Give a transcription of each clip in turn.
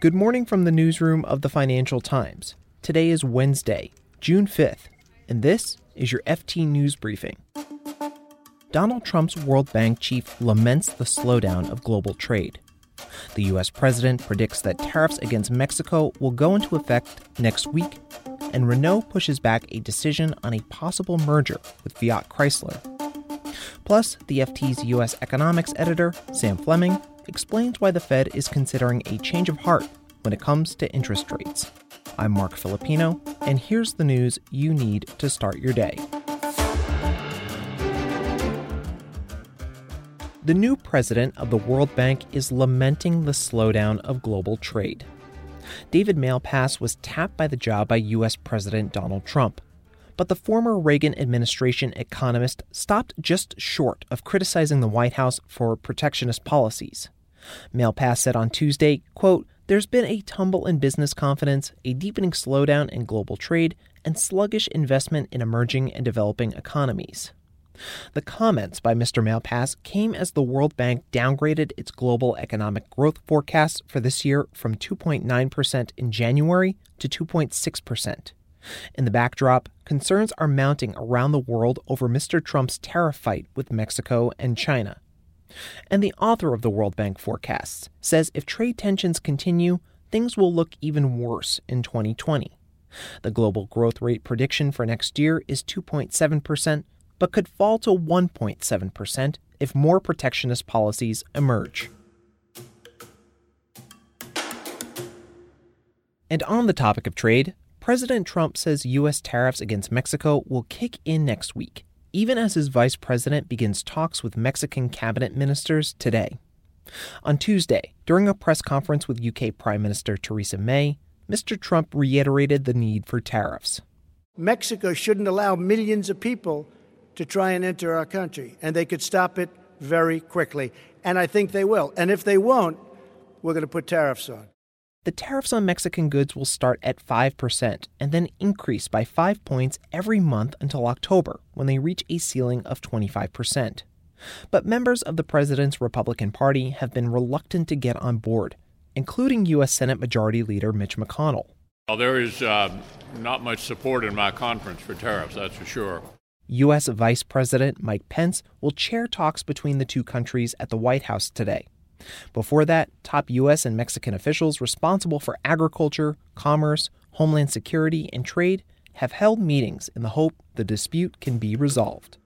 Good morning from the newsroom of the Financial Times. Today is Wednesday, June 5th, and this is your FT News Briefing. Donald Trump's World Bank chief laments the slowdown of global trade. The U.S. president predicts that tariffs against Mexico will go into effect next week, and Renault pushes back a decision on a possible merger with Fiat Chrysler. Plus, the FT's U.S. economics editor, Sam Fleming, explains why the Fed is considering a change of heart when it comes to interest rates. I'm Mark Filipino, and here's the news you need to start your day. The new president of the World Bank is lamenting the slowdown of global trade. David Malpass was tapped by the job by U.S. President Donald Trump, but the former Reagan administration economist stopped just short of criticizing the White House for protectionist policies. Malpass said on Tuesday, quote, "There's been a tumble in business confidence, a deepening slowdown in global trade, and sluggish investment in emerging and developing economies." The comments by Mr. Malpass came as the World Bank downgraded its global economic growth forecast for this year from 2.9% in January to 2.6%. In the backdrop, concerns are mounting around the world over Mr. Trump's tariff fight with Mexico and China. And the author of the World Bank forecasts says if trade tensions continue, things will look even worse in 2020. The global growth rate prediction for next year is 2.7%, but could fall to 1.7% if more protectionist policies emerge. And on the topic of trade, President Trump says U.S. tariffs against Mexico will kick in next week, even as his vice president begins talks with Mexican cabinet ministers today. On Tuesday, during a press conference with UK Prime Minister Theresa May, Mr. Trump reiterated the need for tariffs. Mexico shouldn't allow millions of people to try and enter our country, and they could stop it very quickly. And I think they will. And if they won't, we're going to put tariffs on. The tariffs on Mexican goods will start at 5% and then increase by 5 points every month until October, when they reach a ceiling of 25%. But members of the president's Republican Party have been reluctant to get on board, including U.S. Senate Majority Leader Mitch McConnell. Well, there is not much support in my conference for tariffs, that's for sure. U.S. Vice President Mike Pence will chair talks between the two countries at the White House today. Before that, top U.S. and Mexican officials responsible for agriculture, commerce, homeland security, and trade have held meetings in the hope the dispute can be resolved.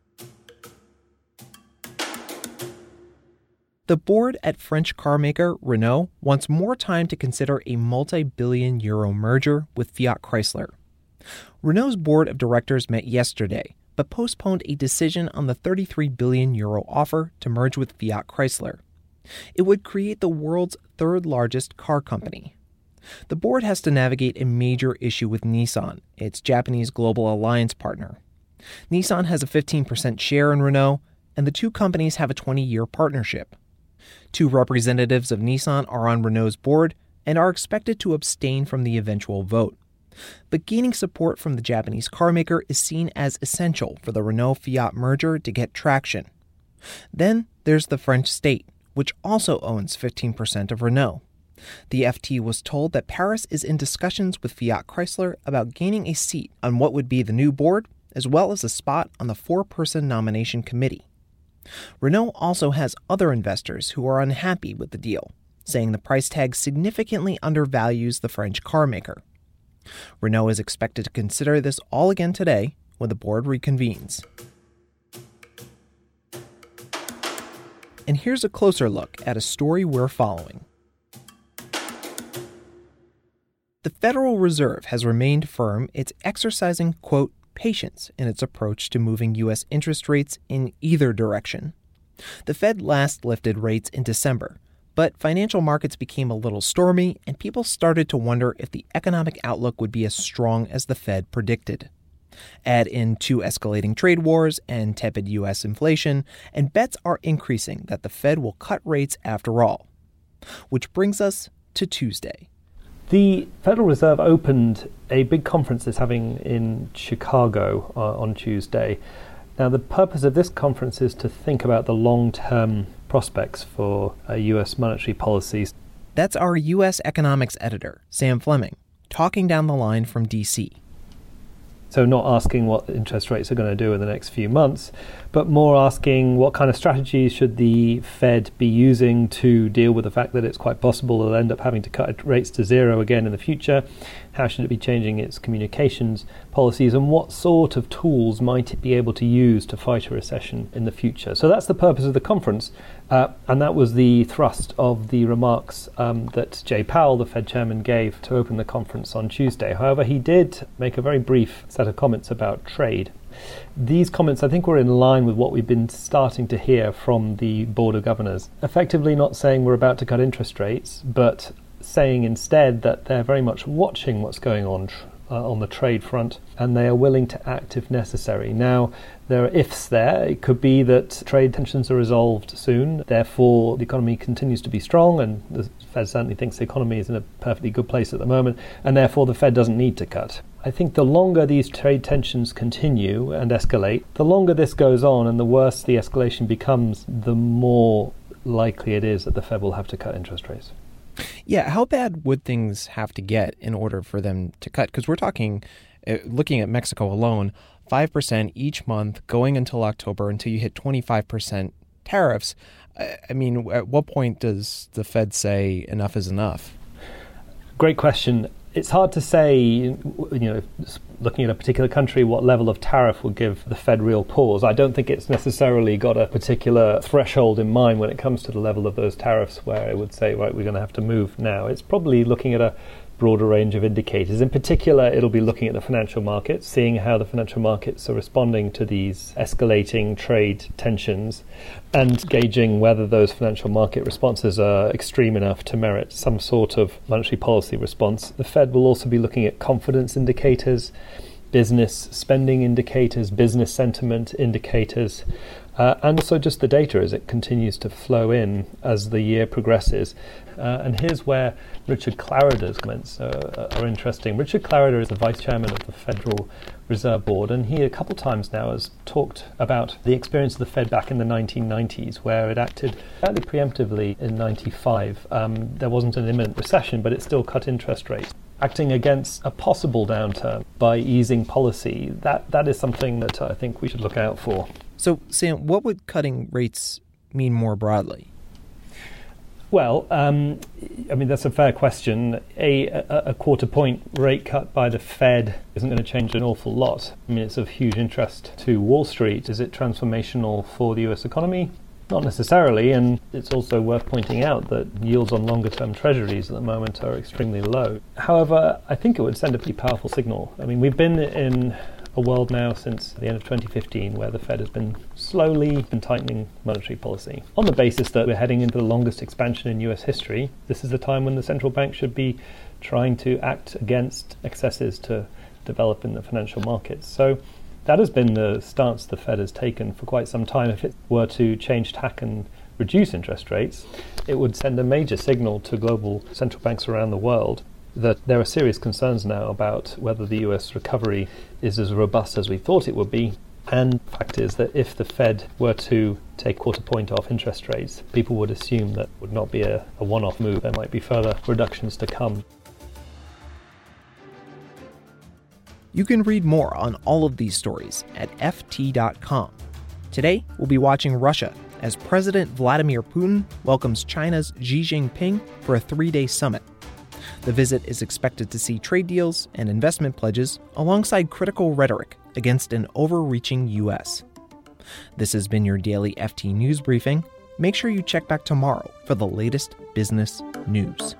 The board at French carmaker Renault wants more time to consider a multi-billion euro merger with Fiat Chrysler. Renault's board of directors met yesterday, but postponed a decision on the 33 billion euro offer to merge with Fiat Chrysler. It would create the world's third largest car company. The board has to navigate a major issue with Nissan, its Japanese global alliance partner. Nissan has a 15% share in Renault, and the two companies have a 20-year partnership. Two representatives of Nissan are on Renault's board and are expected to abstain from the eventual vote. But gaining support from the Japanese carmaker is seen as essential for the Renault-Fiat merger to get traction. Then there's the French state, which also owns 15% of Renault. The FT was told that Paris is in discussions with Fiat Chrysler about gaining a seat on what would be the new board, as well as a spot on the 4-person nomination committee. Renault also has other investors who are unhappy with the deal, saying the price tag significantly undervalues the French carmaker. Renault is expected to consider this all again today when the board reconvenes. And here's a closer look at a story we're following. The Federal Reserve has remained firm it's exercising, quote, patience in its approach to moving U.S. interest rates in either direction. The Fed last lifted rates in December, but financial markets became a little stormy and people started to wonder if the economic outlook would be as strong as the Fed predicted. Add in two escalating trade wars and tepid U.S. inflation, and bets are increasing that the Fed will cut rates after all. Which brings us to Tuesday. The Federal Reserve opened a big conference it's having in Chicago on Tuesday. Now, the purpose of this conference is to think about the long-term prospects for U.S. monetary policies. That's our U.S. economics editor, Sam Fleming, talking down the line from D.C. So not asking what interest rates are going to do in the next few months, but more asking what kind of strategies should the Fed be using to deal with the fact that it's quite possible they'll end up having to cut rates to zero again in the future. How should it be changing its communications policies, and what sort of tools might it be able to use to fight a recession in the future? So that's the purpose of the conference, and that was the thrust of the remarks that Jay Powell, the Fed chairman, gave to open the conference on Tuesday. However, he did make a very brief set of comments about trade. These comments, I think, were in line with what we've been starting to hear from the Board of Governors, effectively not saying we're about to cut interest rates, but saying instead that they're very much watching what's going on the trade front, and they are willing to act if necessary. Now, there are ifs there. It could be that trade tensions are resolved soon, therefore the economy continues to be strong, and the Fed certainly thinks the economy is in a perfectly good place at the moment, and therefore the Fed doesn't need to cut. I think the longer these trade tensions continue and escalate, the longer this goes on and the worse the escalation becomes, the more likely it is that the Fed will have to cut interest rates. Yeah, how bad would things have to get in order for them to cut? Because we're talking, looking at Mexico alone, 5% each month going until October until you hit 25% tariffs. I mean, at what point does the Fed say enough is enough? Great question. It's hard to say, looking at a particular country, what level of tariff would give the Fed real pause. I don't think it's necessarily got a particular threshold in mind when it comes to the level of those tariffs where it would say, right, we're going to have to move now. It's probably looking at a broader range of indicators. In particular, it'll be looking at the financial markets, seeing how the financial markets are responding to these escalating trade tensions, and gauging whether those financial market responses are extreme enough to merit some sort of monetary policy response. The Fed will also be looking at confidence indicators, business spending indicators, business sentiment indicators, and also just the data as it continues to flow in as the year progresses. And here's where Richard Clarrider's comments are interesting. Richard Clarrider is the vice chairman of the Federal Reserve Board, and he a couple times now has talked about the experience of the Fed back in the 1990s, where it acted fairly preemptively in 95. There wasn't an imminent recession, but it still cut interest rates, acting against a possible downturn by easing policy. That is something that I think we should look out for. So, Sam, what would cutting rates mean more broadly? Well, that's a fair question. A quarter point rate cut by the Fed isn't going to change an awful lot. I mean, it's of huge interest to Wall Street. Is it transformational for the US economy? Not necessarily, and it's also worth pointing out that yields on longer-term treasuries at the moment are extremely low. However, I think it would send a pretty powerful signal. I mean, we've been in a world now since the end of 2015 where the Fed has been slowly tightening monetary policy. On the basis that we're heading into the longest expansion in US history, this is the time when the central bank should be trying to act against excesses to develop in the financial markets. So that has been the stance the Fed has taken for quite some time. If it were to change tack and reduce interest rates, it would send a major signal to global central banks around the world that there are serious concerns now about whether the US recovery is as robust as we thought it would be. And the fact is that if the Fed were to take a quarter point off interest rates, people would assume that would not be a one-off move. There might be further reductions to come. You can read more on all of these stories at FT.com. Today, we'll be watching Russia as President Vladimir Putin welcomes China's Xi Jinping for a 3-day summit. The visit is expected to see trade deals and investment pledges alongside critical rhetoric against an overreaching U.S. This has been your daily FT News Briefing. Make sure you check back tomorrow for the latest business news.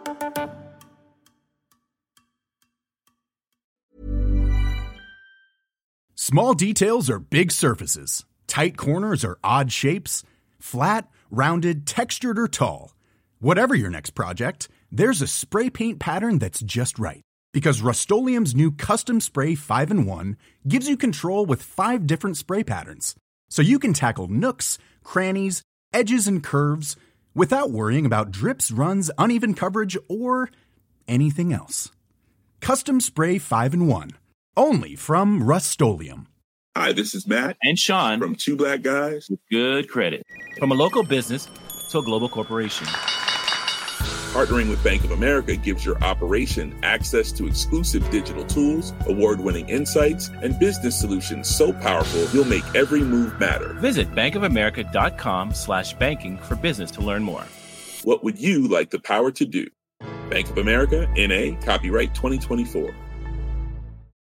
Small details are big surfaces. Tight corners are odd shapes. Flat, rounded, textured, or tall. Whatever your next project, there's a spray paint pattern that's just right. Because Rust-Oleum's new Custom Spray 5-in-1 gives you control with 5 different spray patterns. So you can tackle nooks, crannies, edges, and curves without worrying about drips, runs, uneven coverage, or anything else. Custom Spray 5-in-1. Only from Rust-Oleum. Hi, this is Matt and Sean from Two Black Guys with Good Credit. From a local business to a global corporation, Partnering with Bank of America gives your operation access to exclusive digital tools, award-winning insights, and business solutions so powerful you'll make every move matter. Visit bankofamerica.com/banking for business to learn more. What would you like the power to do? Bank of America, N.A., copyright 2024.